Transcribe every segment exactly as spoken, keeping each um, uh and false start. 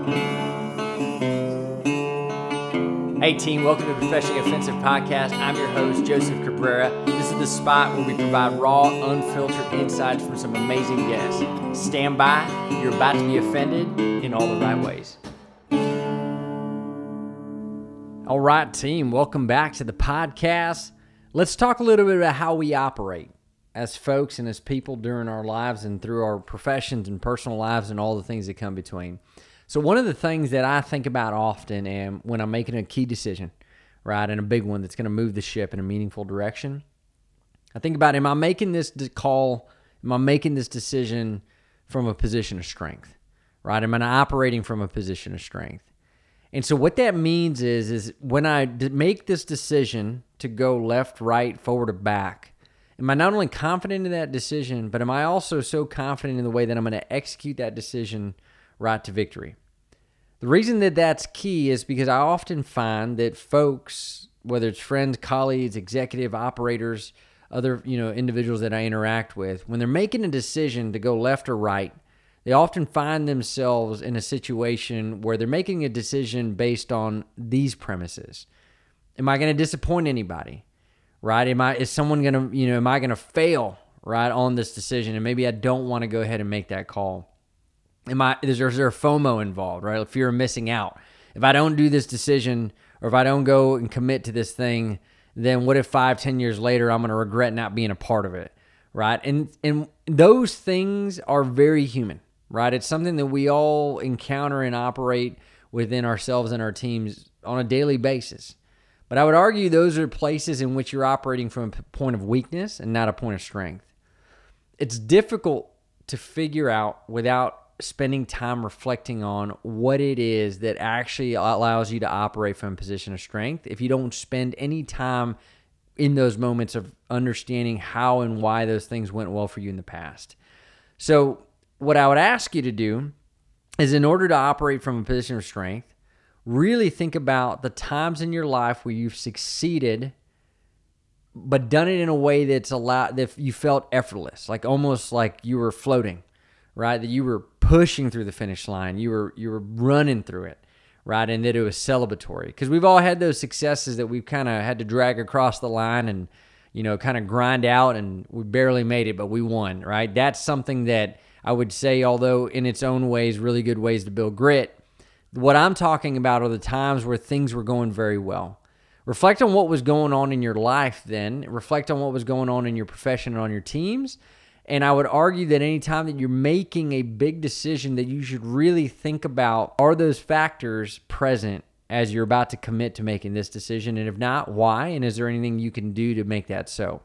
Hey team, welcome to the Professionally Offensive Podcast. I'm your host, Joseph Cabrera. This is the spot where we provide raw, unfiltered insights from some amazing guests. Stand by, you're about to be offended in all the right ways. All right, team, welcome back to the podcast. Let's talk a little bit about how we operate as folks and as people during our lives and through our professions and personal lives and all the things that come between. So one of the things that I think about often and when I'm making a key decision, right, and a big one that's going to move the ship in a meaningful direction, I think about, am I making this call, am I making this decision from a position of strength, right? Am I operating from a position of strength? And so what that means is, is when I make this decision to go left, right, forward, or back, am I not only confident in that decision, but am I also so confident in the way that I'm going to execute that decision right to victory? The reason that that's key is because I often find that folks, whether it's friends, colleagues, executive operators, other you know individuals that I interact with, when they're making a decision to go left or right, they often find themselves in a situation where they're making a decision based on these premises. Am I going to disappoint anybody? Right? Am I is someone going to, you know, am I going to fail right on this decision? And maybe I don't want to go ahead and make that call. Am I, is there, is there FOMO involved, right? Fear of missing out. If I don't do this decision or if I don't go and commit to this thing, then what if five, ten years later, I'm going to regret not being a part of it, right? And and those things are very human, right? It's something that we all encounter and operate within ourselves and our teams on a daily basis. But I would argue those are places in which you're operating from a point of weakness and not a point of strength. It's difficult to figure out without spending time reflecting on what it is that actually allows you to operate from a position of strength if you don't spend any time in those moments of understanding how and why those things went well for you in the past. So what I would ask you to do is, in order to operate from a position of strength, really think about the times in your life where you've succeeded but done it in a way that's allowed, that you felt effortless, like almost like you were floating, right? That you were pushing through the finish line. You were you were running through it, right? And that it was celebratory. Because we've all had those successes that we've kind of had to drag across the line and, you know, kind of grind out, and we barely made it, but we won, right? That's something that I would say, although in its own ways, really good ways to build grit. What I'm talking about are the times where things were going very well. Reflect on what was going on in your life then. Reflect on what was going on in your profession and on your teams. And I would argue that any time that you're making a big decision, that you should really think about, are those factors present as you're about to commit to making this decision? And if not, why? And is there anything you can do to make that so?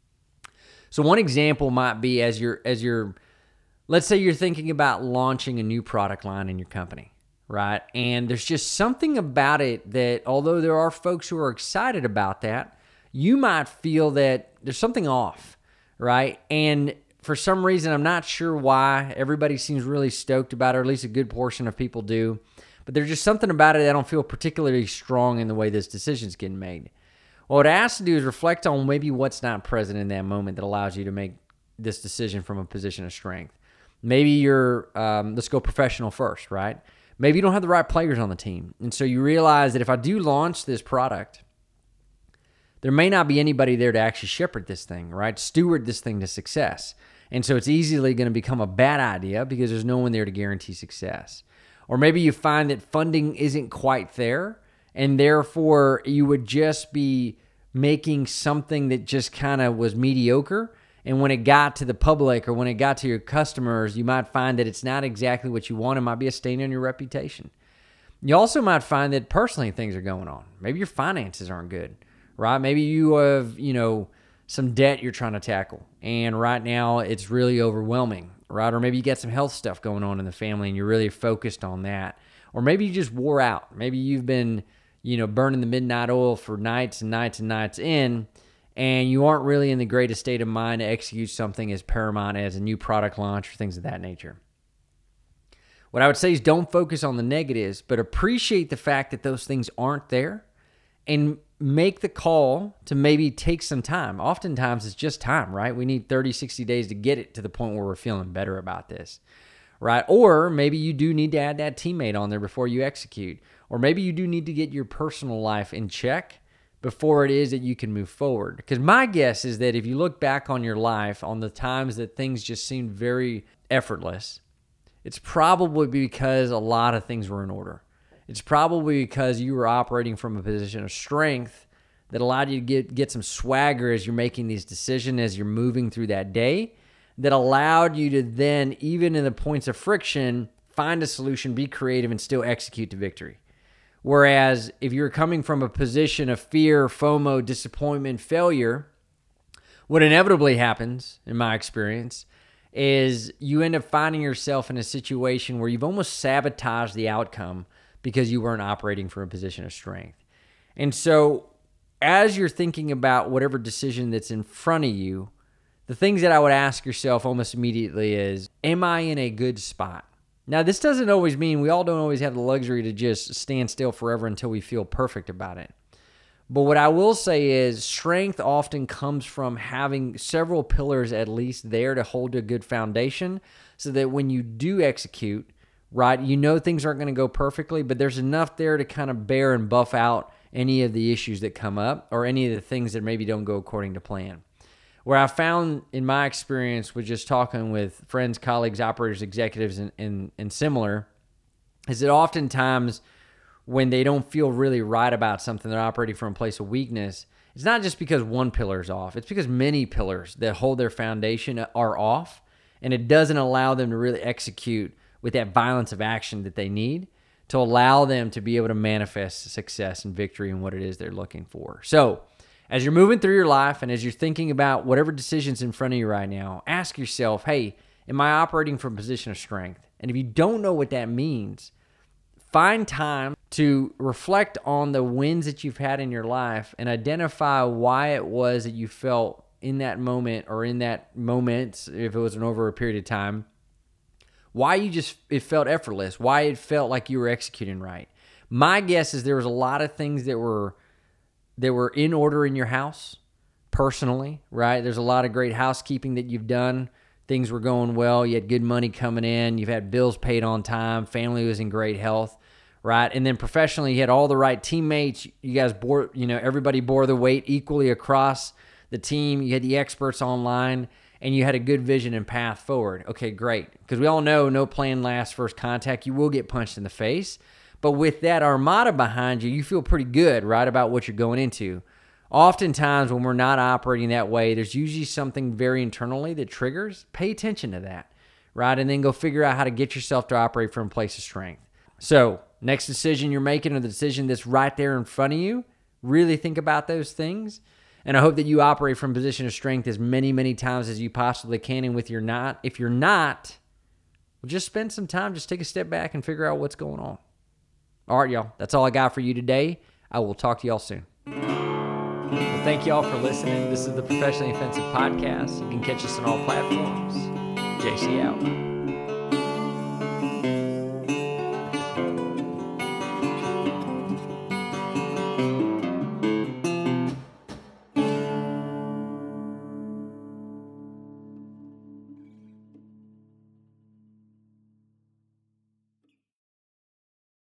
So one example might be as you're, as you're, let's say you're thinking about launching a new product line in your company, right? And there's just something about it that, although there are folks who are excited about that, you might feel that there's something off, right? And for some reason, I'm not sure why, everybody seems really stoked about it, or at least a good portion of people do. But there's just something about it that I don't feel particularly strong in the way this decision's getting made. Well, what I ask to do is reflect on maybe what's not present in that moment that allows you to make this decision from a position of strength. Maybe you're, um, let's go professional first, right? Maybe you don't have the right players on the team. And so you realize that if I do launch this product, there may not be anybody there to actually shepherd this thing, right? Steward this thing to success. And so it's easily going to become a bad idea because there's no one there to guarantee success. Or maybe you find that funding isn't quite there, and therefore you would just be making something that just kind of was mediocre. And when it got to the public or when it got to your customers, you might find that it's not exactly what you want. It might be a stain on your reputation. You also might find that personally things are going on. Maybe your finances aren't good, right? Maybe you have, you know, some debt you're trying to tackle, and right now it's really overwhelming, right? Or maybe you got some health stuff going on in the family and you're really focused on that. Or maybe you just wore out. Maybe you've been, you know, burning the midnight oil for nights and nights and nights in, and you aren't really in the greatest state of mind to execute something as paramount as a new product launch or things of that nature. What I would say is don't focus on the negatives, but appreciate the fact that those things aren't there, and make the call to maybe take some time. Oftentimes it's just time, right? We need thirty, sixty days to get it to the point where we're feeling better about this, right? Or maybe you do need to add that teammate on there before you execute. Or maybe you do need to get your personal life in check before it is that you can move forward. Because my guess is that if you look back on your life, on the times that things just seemed very effortless, it's probably because a lot of things were in order. It's probably because you were operating from a position of strength that allowed you to get, get some swagger as you're making these decisions, as you're moving through that day, that allowed you to then, even in the points of friction, find a solution, be creative, and still execute to victory. Whereas if you're coming from a position of fear, FOMO, disappointment, failure, what inevitably happens, in my experience, is you end up finding yourself in a situation where you've almost sabotaged the outcome because you weren't operating from a position of strength. And so as you're thinking about whatever decision that's in front of you, the things that I would ask yourself almost immediately is, am I in a good spot? Now, this doesn't always mean we all don't always have the luxury to just stand still forever until we feel perfect about it. But what I will say is strength often comes from having several pillars at least there to hold a good foundation so that when you do execute, right, you know things aren't going to go perfectly, but there's enough there to kind of bear and buff out any of the issues that come up or any of the things that maybe don't go according to plan. Where I found in my experience with just talking with friends, colleagues, operators, executives, and, and, and similar, is that oftentimes when they don't feel really right about something, they're operating from a place of weakness, it's not just because one pillar is off. It's because many pillars that hold their foundation are off, and it doesn't allow them to really execute with that violence of action that they need to allow them to be able to manifest success and victory in what it is they're looking for. So as you're moving through your life and as you're thinking about whatever decision's in front of you right now, ask yourself, hey, am I operating from a position of strength? And if you don't know what that means, find time to reflect on the wins that you've had in your life and identify why it was that you felt in that moment or in that moment, if it was an over a period of time, why you just, it felt effortless, why it felt like you were executing right. My guess is there was a lot of things that were that were in order in your house personally, right? There's a lot of great housekeeping that you've done. Things were going well. You had good money coming in. You've had bills paid on time. Family was in great health, right? And then professionally, you had all the right teammates. You guys bore, you know, everybody bore the weight equally across the team. You had the experts online, and you had a good vision and path forward. Okay, great. Because we all know no plan lasts first contact. You will get punched in the face. But with that armada behind you, you feel pretty good, right, about what you're going into. Oftentimes, when we're not operating that way, there's usually something very internally that triggers. Pay attention to that, right? And then go figure out how to get yourself to operate from a place of strength. So, next decision you're making or the decision that's right there in front of you, really think about those things. And I hope that you operate from a position of strength as many, many times as you possibly can. And with your not, if you're not, well, just spend some time, just take a step back and figure out what's going on. All right, y'all. That's all I got for you today. I will talk to y'all soon. Well, thank y'all for listening. This is the Professionally Offensive Podcast. You can catch us on all platforms. J C out.